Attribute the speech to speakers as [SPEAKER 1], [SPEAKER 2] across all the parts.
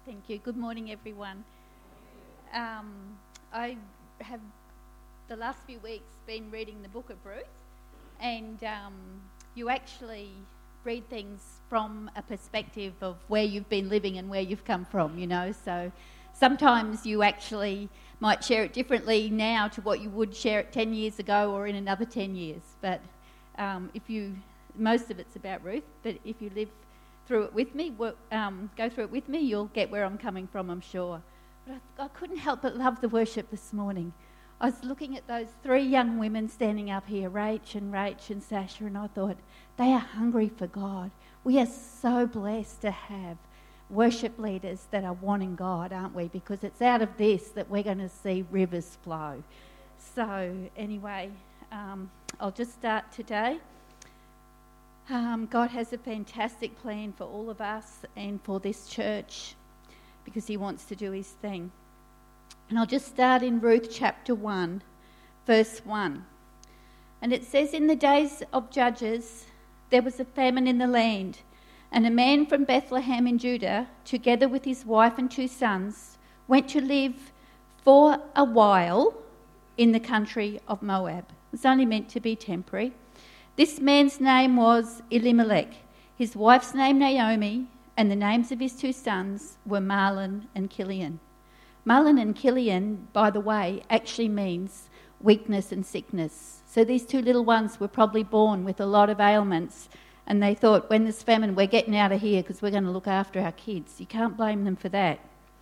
[SPEAKER 1] Thank you. Good morning, everyone. I have the last few weeks been reading the book of Ruth, and you actually read things from a perspective of where you've been living and where you've come from, you know. So sometimes you actually might share it differently now to what you would share it 10 years ago or in another 10 years. But most of it's about Ruth, but if you live through it with me, go through it with me, you'll get where I'm coming from, I'm sure. But I couldn't help but love the worship this morning. I was looking at those three young women standing up here, Rach and Sasha, and I thought, they are hungry for God. We are so blessed to have worship leaders that are wanting God, aren't we? Because it's out of this that we're going to see rivers flow. So anyway, I'll just start today. God has a fantastic plan for all of us and for this church because he wants to do his thing. And I'll just start in Ruth chapter 1, verse 1. And it says, in the days of Judges, there was a famine in the land, and a man from Bethlehem in Judah, together with his wife and 2 sons, went to live for a while in the country of Moab. It was only meant to be temporary. This man's name was Elimelech, his wife's name Naomi, and the names of his 2 sons were Mahlon and Chilion. Mahlon and Chilion, by the way, actually means weakness and sickness. So these 2 little ones were probably born with a lot of ailments, and they thought, when there's famine, we're getting out of here because we're going to look after our kids. You can't blame them for that.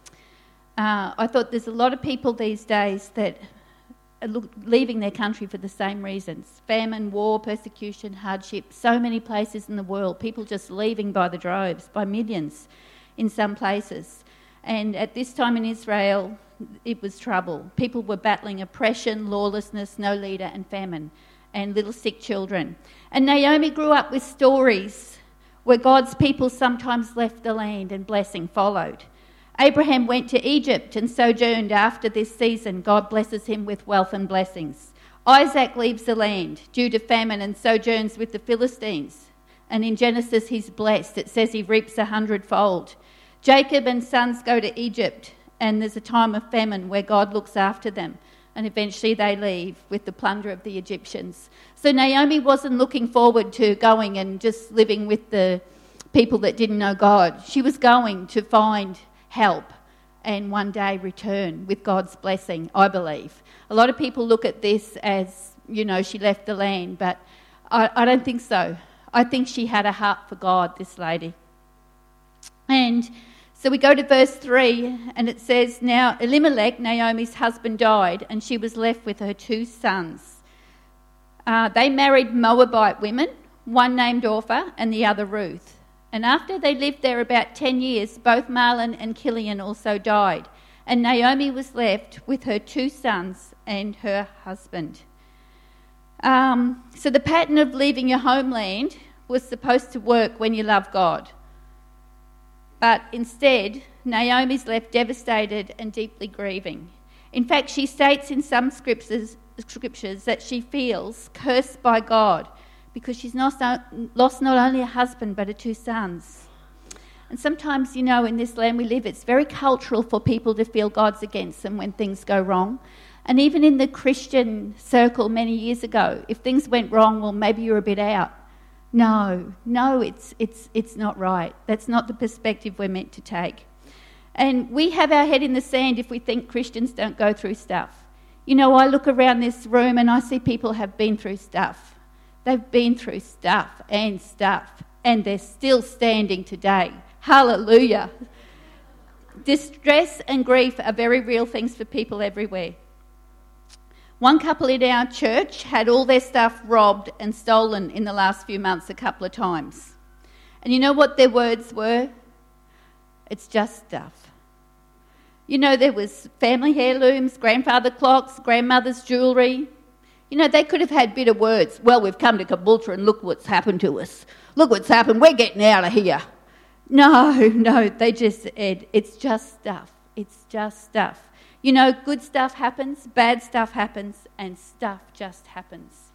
[SPEAKER 1] I thought there's a lot of people these days that leaving their country for the same reasons. Famine, war, persecution, hardship, so many places in the world, people just leaving by the droves, by millions in some places. And at this time in Israel, it was trouble. People were battling oppression, lawlessness, no leader, and famine, and little sick children. And Naomi grew up with stories where God's people sometimes left the land and blessing followed. Abraham went to Egypt and sojourned after this season. God blesses him with wealth and blessings. Isaac leaves the land due to famine and sojourns with the Philistines. And in Genesis, he's blessed. It says he reaps 100-fold. Jacob and sons go to Egypt, and there's a time of famine where God looks after them. And eventually they leave with the plunder of the Egyptians. So Naomi wasn't looking forward to going and just living with the people that didn't know God. She was going to find help and one day return with God's blessing, I believe. A lot of people look at this as, you know, she left the land, but I don't think so. I think she had a heart for God, this lady. And so we go to verse 3, and it says, now Elimelech, Naomi's husband, died, and she was left with her 2 sons. They married Moabite women, one named Orpah and the other Ruth. And after they lived there about 10 years, both Mahlon and Chilion also died. And Naomi was left with her 2 sons and her husband. So the pattern of leaving your homeland was supposed to work when you love God. But instead, Naomi's left devastated and deeply grieving. In fact, she states in some scriptures that she feels cursed by God, because she's lost not only a husband but her 2 sons. And sometimes, you know, in this land we live, it's very cultural for people to feel God's against them when things go wrong. And even in the Christian circle many years ago, if things went wrong, well, maybe you're a bit out. No, it's not right. That's not the perspective we're meant to take. And we have our head in the sand if we think Christians don't go through stuff. You know, I look around this room and I see people have been through stuff. They've been through stuff, and they're still standing today. Hallelujah. Distress and grief are very real things for people everywhere. One couple in our church had all their stuff robbed and stolen in the last few months a couple of times. And you know what their words were? It's just stuff. You know, there was family heirlooms, grandfather clocks, grandmother's jewellery. You know, they could have had bitter words. Well, we've come to Caboolture and look what's happened to us. Look what's happened. We're getting out of here. No, they just said, it's just stuff. It's just stuff. You know, good stuff happens, bad stuff happens, and stuff just happens.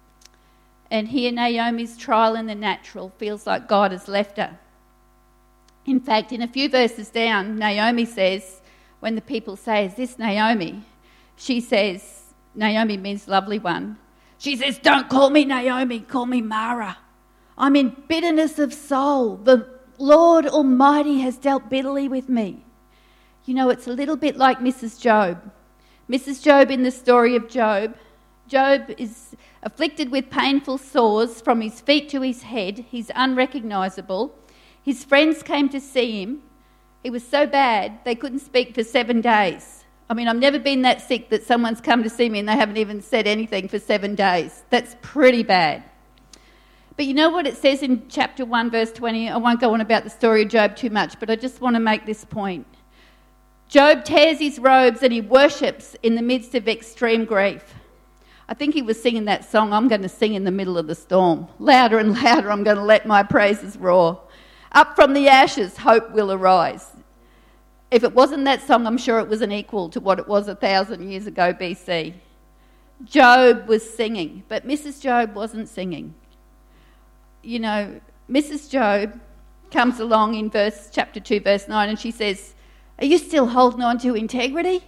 [SPEAKER 1] And here Naomi's trial in the natural feels like God has left her. In fact, in a few verses down, Naomi says, when the people say, "Is this Naomi?" she says, Naomi means lovely one. She says, "Don't call me Naomi, call me Mara. I'm in bitterness of soul. The Lord Almighty has dealt bitterly with me." You know, it's a little bit like Mrs. Job. Mrs. Job in the story of Job. Job is afflicted with painful sores from his feet to his head. He's unrecognisable. His friends came to see him. He was so bad they couldn't speak for 7 days. I mean, I've never been that sick that someone's come to see me and they haven't even said anything for 7 days. That's pretty bad. But you know what it says in chapter 1, verse 20? I won't go on about the story of Job too much, but I just want to make this point. Job tears his robes and he worships in the midst of extreme grief. I think he was singing that song, "I'm going to sing in the middle of the storm. Louder and louder, I'm going to let my praises roar. Up from the ashes, hope will arise." If it wasn't that song, I'm sure it was an equal to what it was 1,000 years ago BC. Job was singing, but Mrs. Job wasn't singing. You know, Mrs. Job comes along in chapter 2, verse 9, and she says, "Are you still holding on to integrity?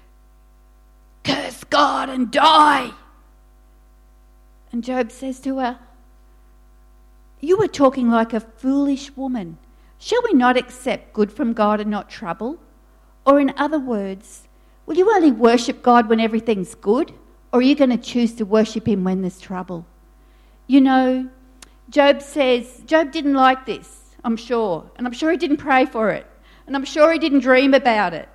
[SPEAKER 1] Curse God and die." And Job says to her, "You are talking like a foolish woman. Shall we not accept good from God and not trouble? Or in other words, will you only worship God when everything's good? Or are you going to choose to worship him when there's trouble?" You know, Job says, Job didn't like this, I'm sure. And I'm sure he didn't pray for it. And I'm sure he didn't dream about it.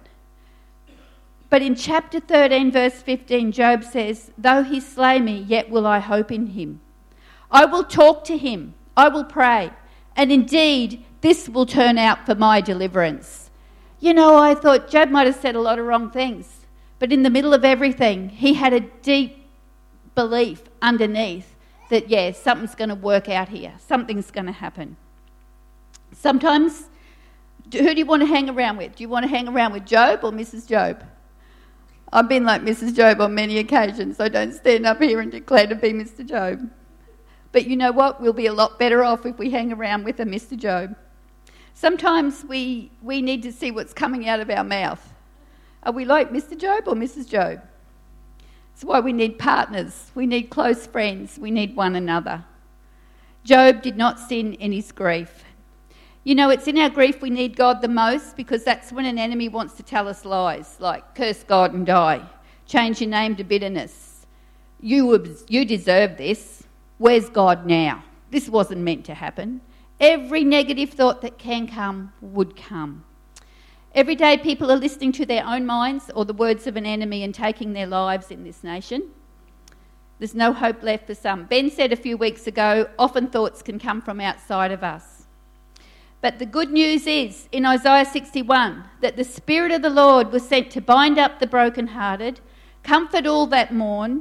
[SPEAKER 1] But in chapter 13, verse 15, Job says, "Though he slay me, yet will I hope in him. I will talk to him. I will pray. And indeed, this will turn out for my deliverance." You know, I thought Job might have said a lot of wrong things. But in the middle of everything, he had a deep belief underneath that, yeah, something's going to work out here. Something's going to happen. Sometimes, who do you want to hang around with? Do you want to hang around with Job or Mrs. Job? I've been like Mrs. Job on many occasions, so don't stand up here and declare to be Mr. Job. But you know what? We'll be a lot better off if we hang around with a Mr. Job. Sometimes we need to see what's coming out of our mouth. Are we like Mr. Job or Mrs. Job? That's why we need partners. We need close friends. We need one another. Job did not sin in his grief. You know, it's in our grief we need God the most, because that's when an enemy wants to tell us lies, like curse God and die, change your name to bitterness. You deserve this. Where's God now? This wasn't meant to happen. Every negative thought that can come would come. Every day people are listening to their own minds or the words of an enemy and taking their lives in this nation. There's no hope left for some. Ben said a few weeks ago, often thoughts can come from outside of us. But the good news is, in Isaiah 61, that the Spirit of the Lord was sent to bind up the brokenhearted, comfort all that mourn,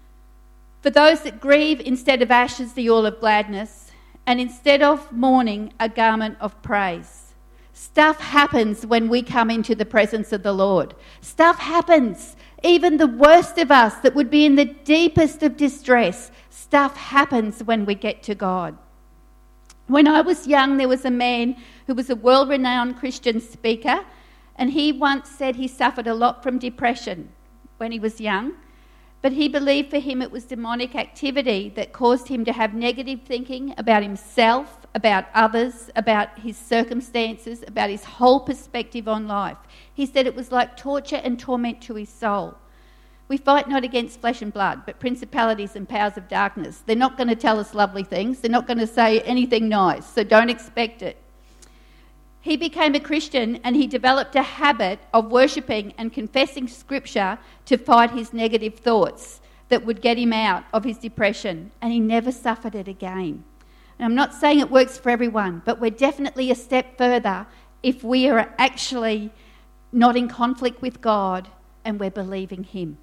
[SPEAKER 1] for those that grieve instead of ashes the oil of gladness, and instead of mourning a garment of praise. Stuff happens when we come into the presence of the Lord. Stuff happens. Even the worst of us that would be in the deepest of distress, stuff happens when we get to God. When I was young, there was a man who was a world-renowned Christian speaker, and he once said he suffered a lot from depression when he was young, but he believed for him it was demonic activity that caused him to have negative thinking about himself, about others, about his circumstances, about his whole perspective on life. He said it was like torture and torment to his soul. We fight not against flesh and blood, but principalities and powers of darkness. They're not going to tell us lovely things. They're not going to say anything nice, so don't expect it. He became a Christian and he developed a habit of worshipping and confessing Scripture to fight his negative thoughts that would get him out of his depression, and he never suffered it again. And I'm not saying it works for everyone, but we're definitely a step further if we are actually not in conflict with God and we're believing him.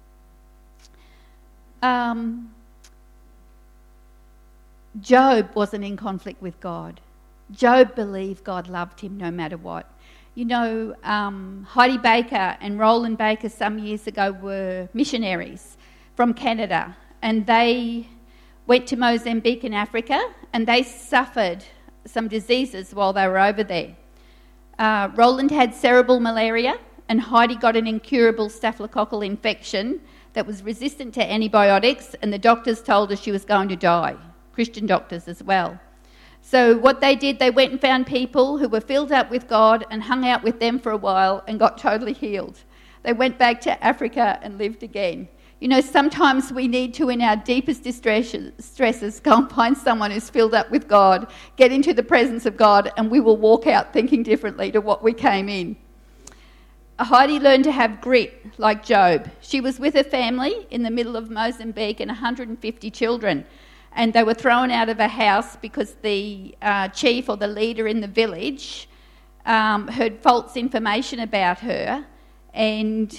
[SPEAKER 1] Job wasn't in conflict with God. Job believed God loved him no matter what. You know, Heidi Baker and Roland Baker some years ago were missionaries from Canada, and they went to Mozambique in Africa, and they suffered some diseases while they were over there. Roland had cerebral malaria, and Heidi got an incurable staphylococcal infection that was resistant to antibiotics, and the doctors told her she was going to die, Christian doctors as well. So what they did, they went and found people who were filled up with God and hung out with them for a while and got totally healed. They went back to Africa and lived again. You know, sometimes we need to, in our deepest stresses, go and find someone who's filled up with God, get into the presence of God, and we will walk out thinking differently to what we came in. Heidi learned to have grit like Job. She was with her family in the middle of Mozambique and 150 children, and they were thrown out of a house because the chief or the leader in the village heard false information about her and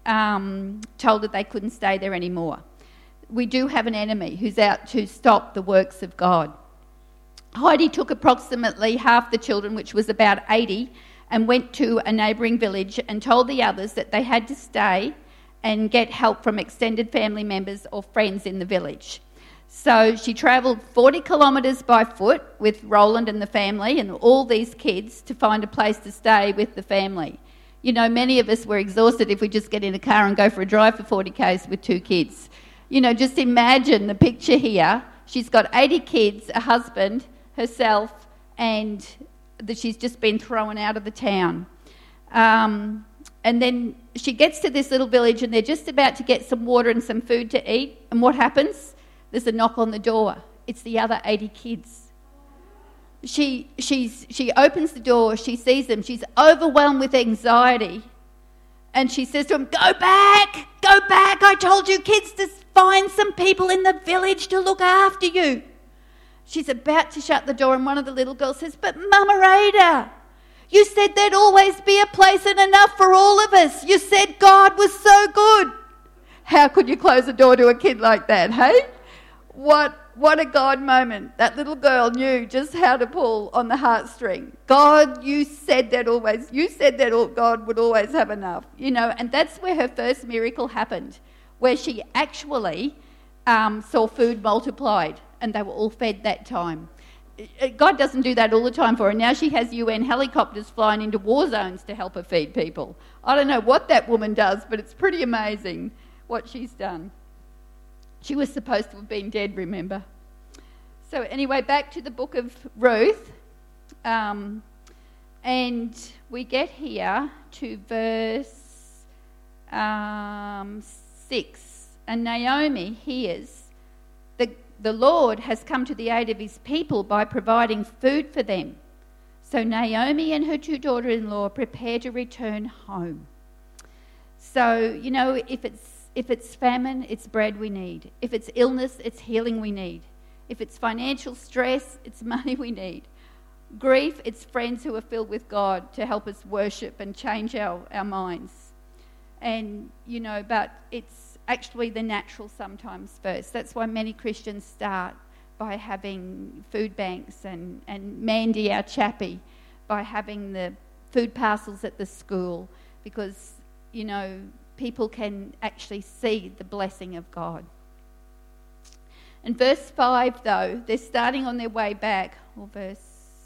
[SPEAKER 1] told that they couldn't stay there anymore. We do have an enemy who's out to stop the works of God. Heidi took approximately half the children, which was about 80, and went to a neighbouring village and told the others that they had to stay and get help from extended family members or friends in the village. So she travelled 40 kilometres by foot with Roland and the family and all these kids to find a place to stay with the family. You know, many of us were exhausted if we just get in a car and go for a drive for 40 k's with 2 kids. You know, just imagine the picture here. She's got 80 kids, a husband, herself, and that she's just been thrown out of the town. And then she gets to this little village and they're just about to get some water and some food to eat. And what happens? There's a knock on the door. It's the other 80 kids. She opens the door, she sees them, she's overwhelmed with anxiety, and she says to them, go back, I told you kids to find some people in the village to look after you. She's about to shut the door and one of the little girls says, but Mama Ada, you said there'd always be a place and enough for all of us. You said God was so good. How could you close the door to a kid like that, hey? What a God moment. That little girl knew just how to pull on the heartstring. God, you said that God would always have enough, you know, and that's where her first miracle happened, where she actually saw food multiplied and they were all fed that time. God doesn't do that all the time for her. Now she has UN helicopters flying into war zones to help her feed people. I don't know what that woman does, but it's pretty amazing what she's done. She was supposed to have been dead, remember? So anyway, back to the book of Ruth. And we get here to verse 6. And Naomi hears that the Lord has come to the aid of his people by providing food for them. So Naomi and her 2 daughters-in-law prepare to return home. So, you know, if it's famine, it's bread we need. If it's illness, it's healing we need. If it's financial stress, it's money we need. Grief, it's friends who are filled with God to help us worship and change our minds. And, you know, but it's actually the natural sometimes first. That's why many Christians start by having food banks and Mandy, our chappie, by having the food parcels at the school because, you know, people can actually see the blessing of God. In verse 5, though, they're starting on their way back, or verse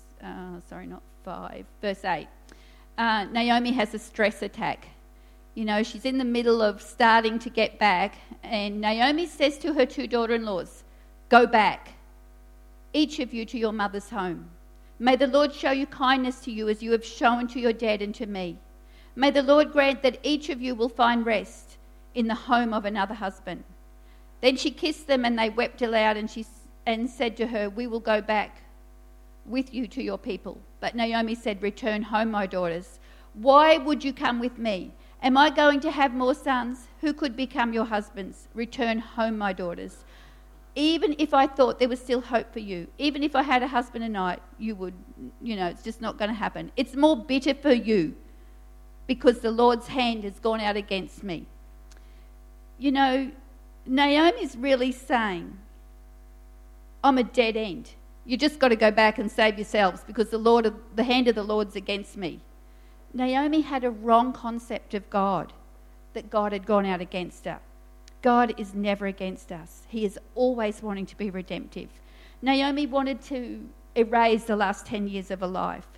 [SPEAKER 1] 8. Naomi has a stress attack. You know, she's in the middle of starting to get back, and Naomi says to her 2 daughter-in-laws, go back, each of you to your mother's home. May the Lord show you kindness to you as you have shown to your dad and to me. May the Lord grant that each of you will find rest in the home of another husband. Then she kissed them and they wept aloud and said to her, we will go back with you to your people. But Naomi said, return home, my daughters. Why would you come with me? Am I going to have more sons? Who could become your husbands? Return home, my daughters. Even if I thought there was still hope for you, even if I had a husband and you would, you know, it's just not going to happen. It's more bitter for you because the Lord's hand has gone out against me. You know, Naomi's really saying, I'm a dead end. You just got to go back and save yourselves because the hand of the Lord's against me. Naomi had a wrong concept of God, that God had gone out against her. God is never against us. He is always wanting to be redemptive. Naomi wanted to erase the last 10 years of her life,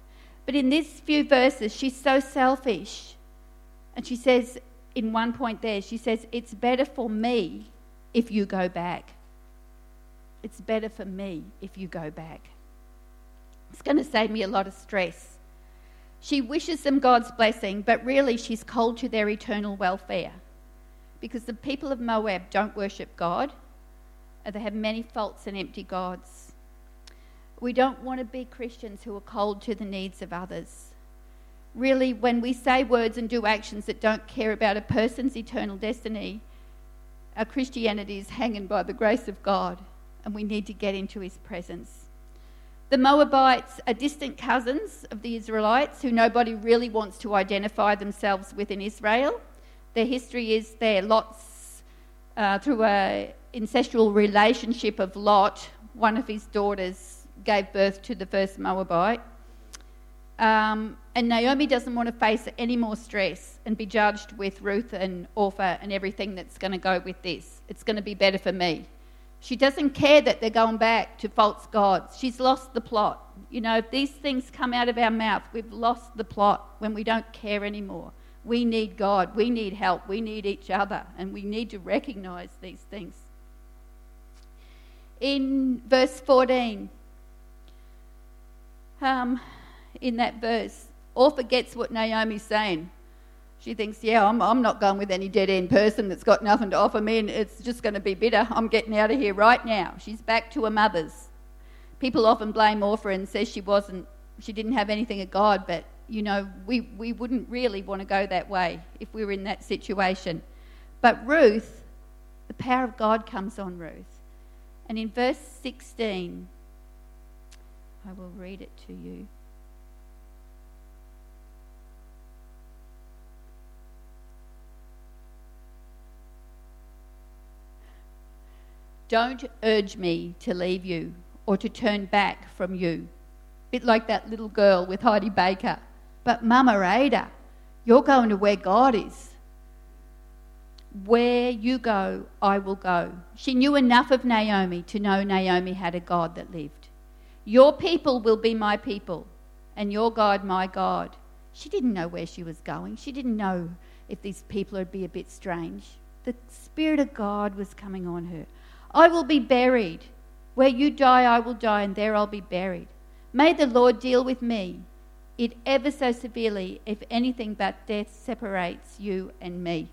[SPEAKER 1] But in these few verses, she's so selfish. And she says, in one point there, she says, it's better for me if you go back. It's better for me if you go back. It's going to save me a lot of stress. She wishes them God's blessing, but really she's cold to their eternal welfare. Because the people of Moab don't worship God, and they have many false and empty gods. We don't want to be Christians who are cold to the needs of others. Really, when we say words and do actions that don't care about a person's eternal destiny, our Christianity is hanging by the grace of God, and we need to get into his presence. The Moabites are distant cousins of the Israelites who nobody really wants to identify themselves with in Israel. Their history is they're Lot's, through an incestual relationship of Lot, one of his daughters gave birth to the first Moabite. And Naomi doesn't want to face any more stress and be judged with Ruth and Orpah and everything that's going to go with this. It's going to be better for me. She doesn't care that they're going back to false gods. She's lost the plot. You know, if these things come out of our mouth, we've lost the plot when we don't care anymore. We need God. We need help. We need each other. And we need to recognise these things. In verse 14, in that verse, Orpah gets what Naomi's saying. She thinks, yeah, I'm not going with any dead-end person that's got nothing to offer me and it's just going to be bitter. I'm getting out of here right now. She's back to her mother's. People often blame Orpah and says she didn't have anything of God, but, you know, we wouldn't really want to go that way if we were in that situation. But Ruth, the power of God comes on Ruth. And in verse 16, I will read it to you. Don't urge me to leave you or to turn back from you. Bit like that little girl with Heidi Baker. But Mama Ada, you're going to where God is. Where you go, I will go. She knew enough of Naomi to know Naomi had a God that lived. Your people will be my people, and your God my God. She didn't know where she was going. She didn't know if these people would be a bit strange. The Spirit of God was coming on her. I will be buried. Where you die, I will die, and there I'll be buried. May the Lord deal with me, it ever so severely, if anything but death separates you and me.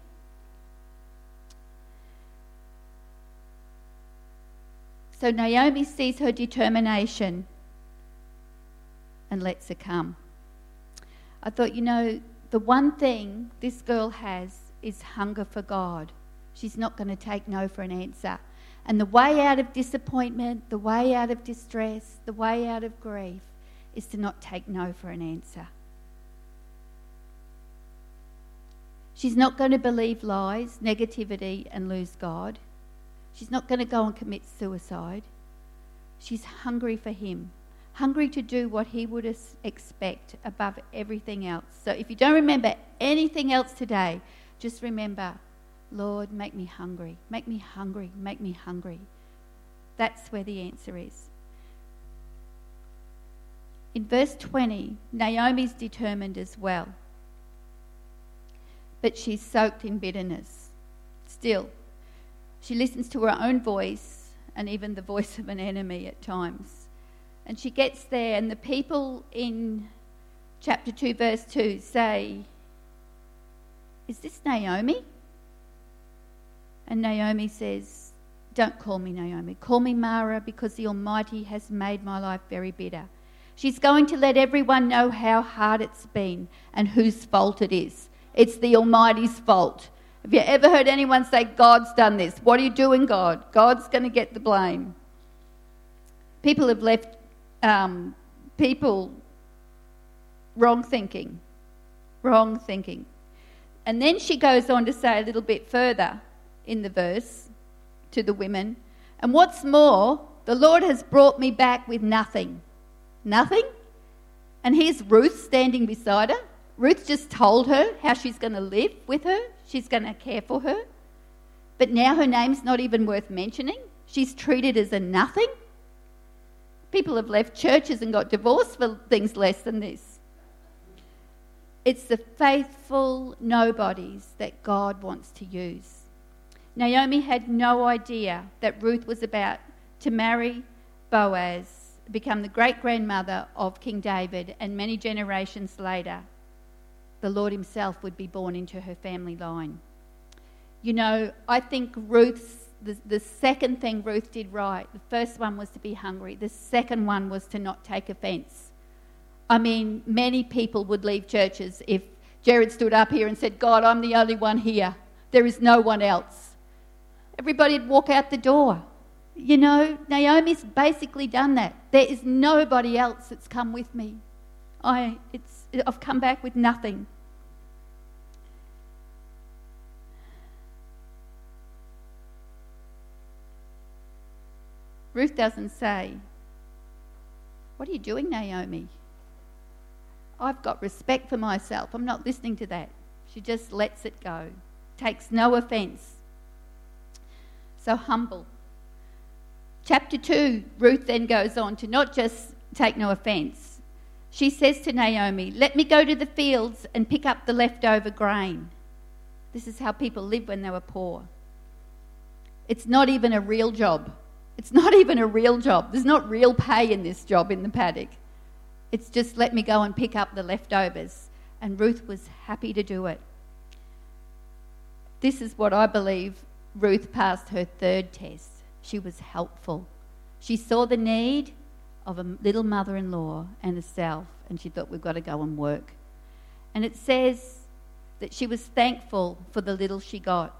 [SPEAKER 1] So Naomi sees her determination and lets her come. I thought, you know, the one thing this girl has is hunger for God. She's not going to take no for an answer. And the way out of disappointment, the way out of distress, the way out of grief is to not take no for an answer. She's not going to believe lies, negativity, and lose God. She's not going to go and commit suicide. She's hungry for him, hungry to do what he would expect above everything else. So if you don't remember anything else today, just remember, Lord, make me hungry, make me hungry, make me hungry. That's where the answer is. In verse 20, Naomi's determined as well. But she's soaked in bitterness. Still, she listens to her own voice and even the voice of an enemy at times. And she gets there, and the people in chapter 2, verse 2 say, is this Naomi? And Naomi says, don't call me Naomi. Call me Mara, because the Almighty has made my life very bitter. She's going to let everyone know how hard it's been and whose fault it is. It's the Almighty's fault. Have you ever heard anyone say, God's done this? What are you doing, God? God's going to get the blame. People have left wrong thinking. And then she goes on to say a little bit further in the verse to the women, and what's more, the Lord has brought me back with nothing. Nothing? And here's Ruth standing beside her. Ruth just told her how she's going to live with her. She's going to care for her. But now her name's not even worth mentioning. She's treated as a nothing. People have left churches and got divorced for things less than this. It's the faithful nobodies that God wants to use. Naomi had no idea that Ruth was about to marry Boaz, become the great-grandmother of King David, and many generations later, the Lord himself would be born into her family line. You know, I think the second thing Ruth did right, the first one was to be hungry. The second one was to not take offence. I mean, many people would leave churches if Jared stood up here and said, God, I'm the only one here. There is no one else. Everybody would walk out the door. You know, Naomi's basically done that. There is nobody else that's come with me. I've come back with nothing. Ruth doesn't say, what are you doing, Naomi? I've got respect for myself. I'm not listening to that. She just lets it go. Takes no offence. So humble. Chapter 2, Ruth then goes on to not just take no offence. She says to Naomi, let me go to the fields and pick up the leftover grain. This is how people lived when they were poor. It's not even a real job. It's not even a real job. There's not real pay in this job in the paddock. It's just let me go and pick up the leftovers. And Ruth was happy to do it. This is what I believe Ruth passed her third test. She was helpful. She saw the need of a little mother-in-law and herself, and she thought, we've got to go and work. And it says that she was thankful for the little she got.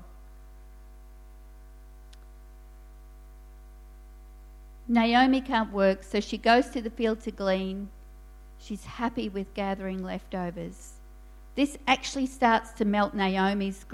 [SPEAKER 1] Naomi can't work, so she goes to the field to glean. She's happy with gathering leftovers. This actually starts to melt Naomi's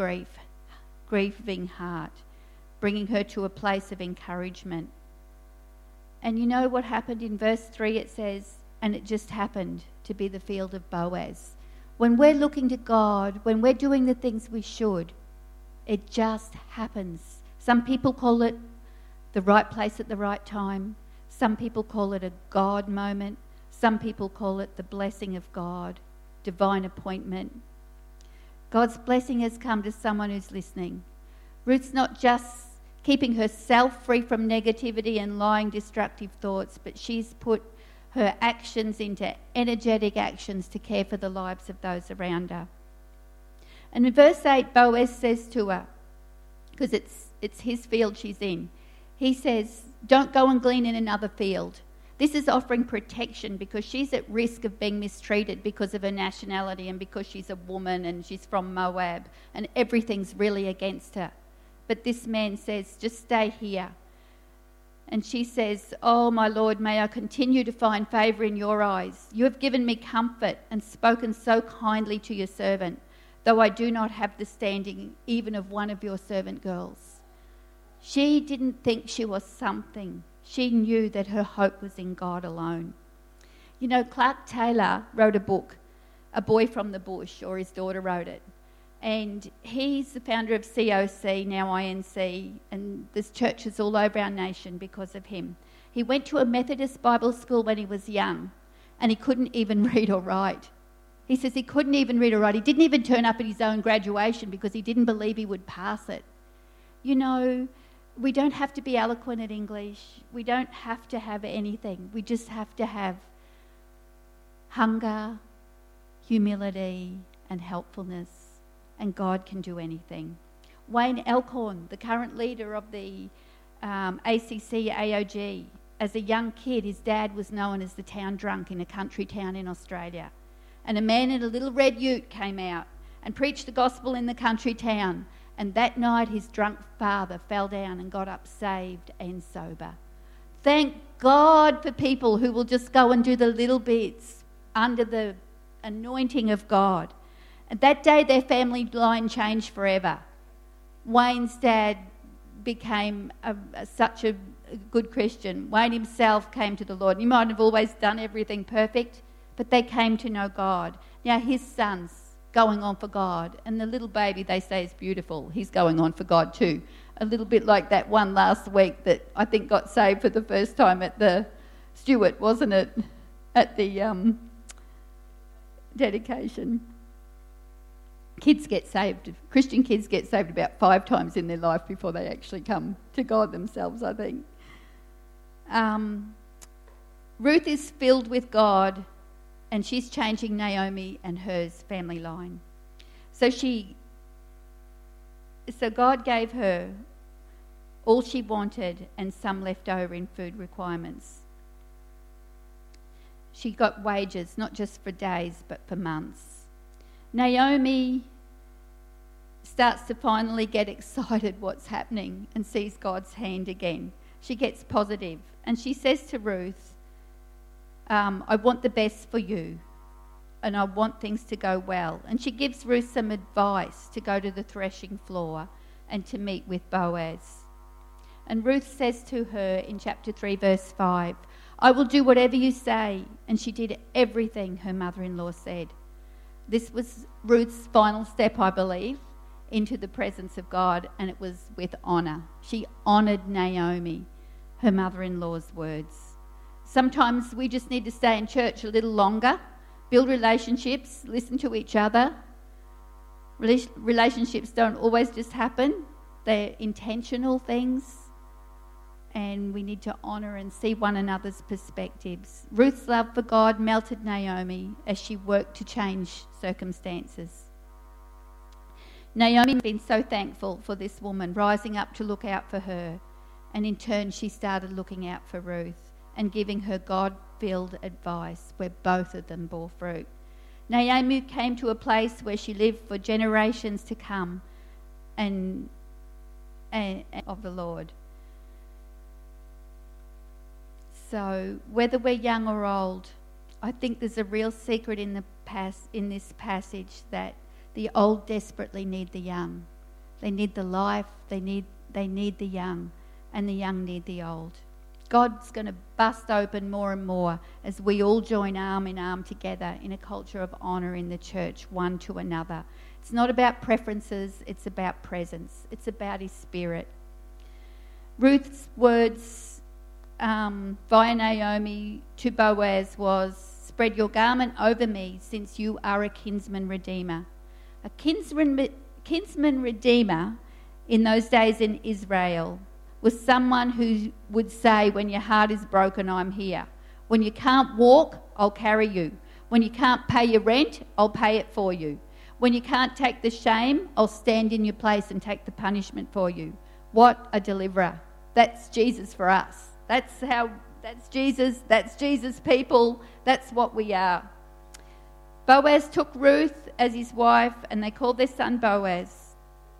[SPEAKER 1] grieving heart, bringing her to a place of encouragement. And you know what happened in verse 3? It says, and it just happened to be the field of Boaz. When we're looking to God, when we're doing the things we should, it just happens. Some people call it the right place at the right time. Some people call it a God moment. Some people call it the blessing of God, divine appointment. God's blessing has come to someone who's listening. Ruth's not just keeping herself free from negativity and lying, destructive thoughts, but she's put her actions into energetic actions to care for the lives of those around her. And in verse 8, Boaz says to her, because it's his field she's in, he says, don't go and glean in another field. This is offering protection because she's at risk of being mistreated because of her nationality and because she's a woman and she's from Moab and everything's really against her. But this man says, just stay here. And she says, oh, my Lord, may I continue to find favour in your eyes. You have given me comfort and spoken so kindly to your servant, though I do not have the standing even of one of your servant girls. She didn't think she was something. She knew that her hope was in God alone. You know, Clark Taylor wrote a book, A Boy from the Bush, or his daughter wrote it. And he's the founder of COC, now INC, and there's churches all over our nation because of him. He went to a Methodist Bible school when he was young, and he couldn't even read or write. He says he couldn't even read or write. He didn't even turn up at his own graduation because he didn't believe he would pass it. You know, we don't have to be eloquent at English. We don't have to have anything. We just have to have hunger, humility, and helpfulness. And God can do anything. Wayne Elkhorn, the current leader of the ACC AOG, as a young kid, his dad was known as the town drunk in a country town in Australia. And a man in a little red ute came out and preached the gospel in the country town. And that night his drunk father fell down and got up saved and sober. Thank God for people who will just go and do the little bits under the anointing of God. And that day their family line changed forever. Wayne's dad became such a good Christian. Wayne himself came to the Lord. He might have always done everything perfect, but they came to know God. Now his son's going on for God, and the little baby they say is beautiful. He's going on for God too. A little bit like that one last week that I think got saved for the first time at the Stewart, wasn't it? At the dedication. kids get saved. Christian kids get saved about 5 times in their life before they actually come to God themselves, I think. Ruth is filled with God, and she's changing Naomi and her family line. So God gave her all she wanted and some left over in food requirements. She got wages, not just for days, but for months. Naomi starts to finally get excited what's happening and sees God's hand again. She gets positive, and she says to Ruth, I want the best for you, and I want things to go well. And she gives Ruth some advice to go to the threshing floor and to meet with Boaz. And Ruth says to her in chapter 3, verse 5, I will do whatever you say. And she did everything her mother-in-law said. This was Ruth's final step, I believe, into the presence of God, and it was with honour. She honoured Naomi, her mother-in-law's words. Sometimes we just need to stay in church a little longer, build relationships, listen to each other. Relationships don't always just happen. They're intentional things, and we need to honour and see one another's perspectives. Ruth's love for God melted Naomi as she worked to change circumstances. Naomi had been so thankful for this woman rising up to look out for her, and in turn she started looking out for Ruth and giving her God-filled advice where both of them bore fruit. Naomi came to a place where she lived for generations to come and of the Lord. So whether we're young or old, I think there's a real secret in this passage that the old desperately need the young. They need the life, they need the young, and the young need the old. God's going to bust open more and more as we all join arm in arm together in a culture of honour in the church, one to another. It's not about preferences, it's about presence. It's about His Spirit. Ruth's words via Naomi to Boaz was, spread your garment over me, since you are a kinsman redeemer. A kinsman redeemer in those days in Israel was someone who would say, when your heart is broken, I'm here. When you can't walk, I'll carry you. When you can't pay your rent, I'll pay it for you. When you can't take the shame, I'll stand in your place and take the punishment for you. What a deliverer. That's Jesus for us. That's Jesus' people. That's what we are. Boaz took Ruth as his wife, and they called their son Boaz.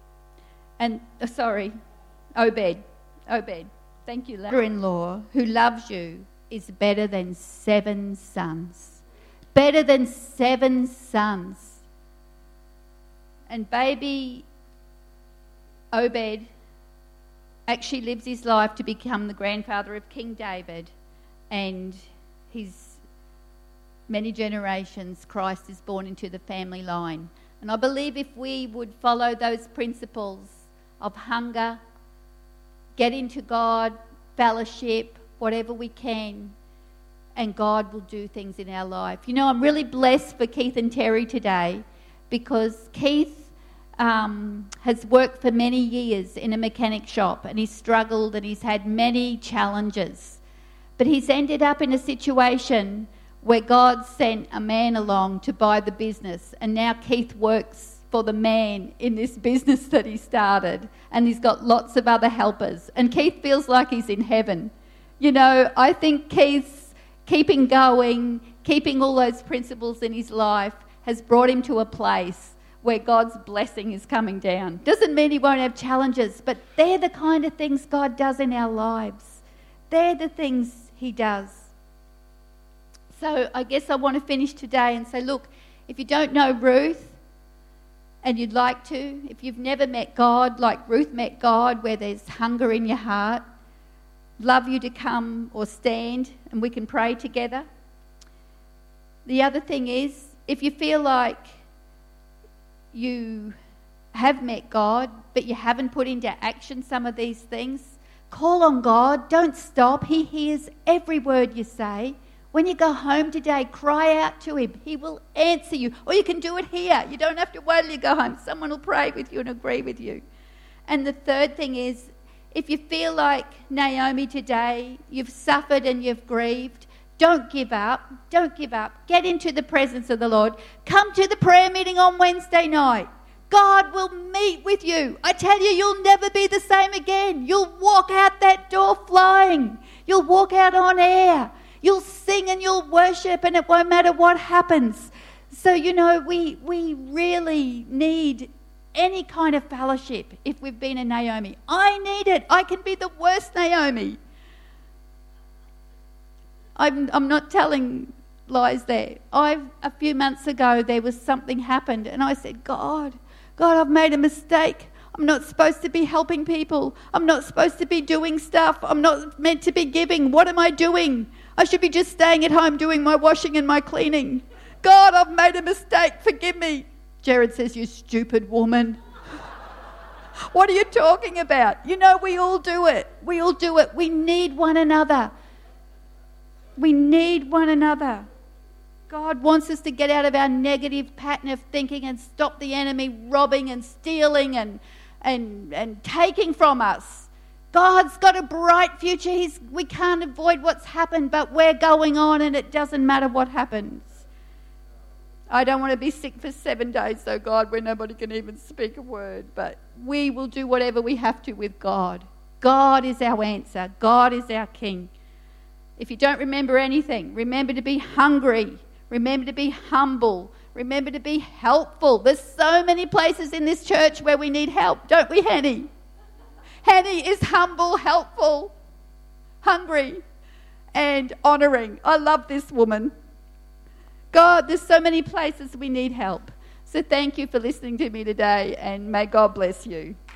[SPEAKER 1] Obed. Thank you, mother-in-law who loves you is better than 7 sons. Better than 7 sons. And baby Obed actually lives his life to become the grandfather of King David, and his many generations, Christ is born into the family line. And I believe if we would follow those principles of hunger, get into God, fellowship, whatever we can, and God will do things in our life. You know, I'm really blessed for Keith and Terry today, because Keith has worked for many years in a mechanic shop, and he's struggled and he's had many challenges. But he's ended up in a situation where God sent a man along to buy the business, and now Keith works for the man in this business that he started, and he's got lots of other helpers, and Keith feels like he's in heaven. You know, I think Keith's keeping going, keeping all those principles in his life has brought him to a place where God's blessing is coming down. Doesn't mean he won't have challenges, but they're the kind of things God does in our lives. They're the things He does. So I guess I want to finish today and say, look, if you don't know Ruth and you'd like to, if you've never met God like Ruth met God, where there's hunger in your heart, love you to come or stand and we can pray together. The other thing is, if you feel like you have met God but you haven't put into action some of these things, call on God. Don't stop. He hears every word you say. When you go home today, cry out to him. He will answer you. Or you can do it here. You don't have to wait till you go home. Someone will pray with you and agree with you. And the third thing is, if you feel like Naomi today, you've suffered and you've grieved, don't give up. Don't give up. Get into the presence of the Lord. Come to the prayer meeting on Wednesday night. God will meet with you. I tell you, you'll never be the same again. You'll walk out that door flying. You'll walk out on air. You'll sing and you'll worship, and it won't matter what happens. So, we really need any kind of fellowship if we've been a Naomi. I need it. I can be the worst Naomi. I'm not telling lies there. A few months ago, there was something happened, and I said, God, I've made a mistake. I'm not supposed to be helping people. I'm not supposed to be doing stuff. I'm not meant to be giving. What am I doing? I should be just staying at home doing my washing and my cleaning. God, I've made a mistake. Forgive me. Jared says, you stupid woman. What are you talking about? We all do it. We all do it. We need one another. We need one another. God wants us to get out of our negative pattern of thinking and stop the enemy robbing and stealing and taking from us. God's got a bright future. We can't avoid what's happened, but we're going on, and it doesn't matter what happens. I don't want to be sick for 7 days, so God, where nobody can even speak a word. But we will do whatever we have to with God. God is our answer. God is our King. If you don't remember anything, remember to be hungry. Remember to be humble. Remember to be helpful. There's so many places in this church where we need help, don't we, Henny? Henny is humble, helpful, hungry, and honouring. I love this woman. God, there's so many places we need help. So thank you for listening to me today, and may God bless you.